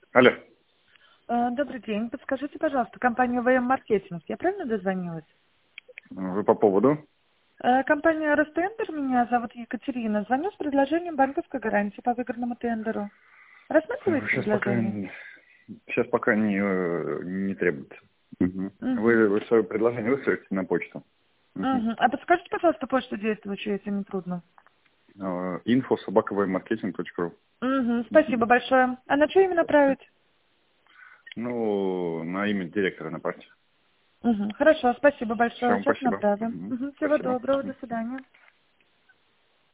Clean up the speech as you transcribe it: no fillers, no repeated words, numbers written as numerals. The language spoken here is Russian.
Алло. Добрый день. Подскажите, пожалуйста, компания ВМ Маркетинг. Я правильно дозвонилась? Вы по поводу? Компания Ростендер, меня зовут Екатерина. Звоню с предложением банковской гарантии по выигранному тендеру. Рассматриваете предложение? Сейчас пока не требуется. Угу. Угу. Вы свое предложение выставите на почту. Угу. Угу. А подскажите, пожалуйста, почту действующую, если не трудно. info@vmarketing.ru. Угу. Спасибо большое. А на что именно направить? На имя директора на партии. Угу. Хорошо, спасибо большое. Всем Сейчас спасибо. направим. Угу. Всего Спасибо. доброго, до свидания.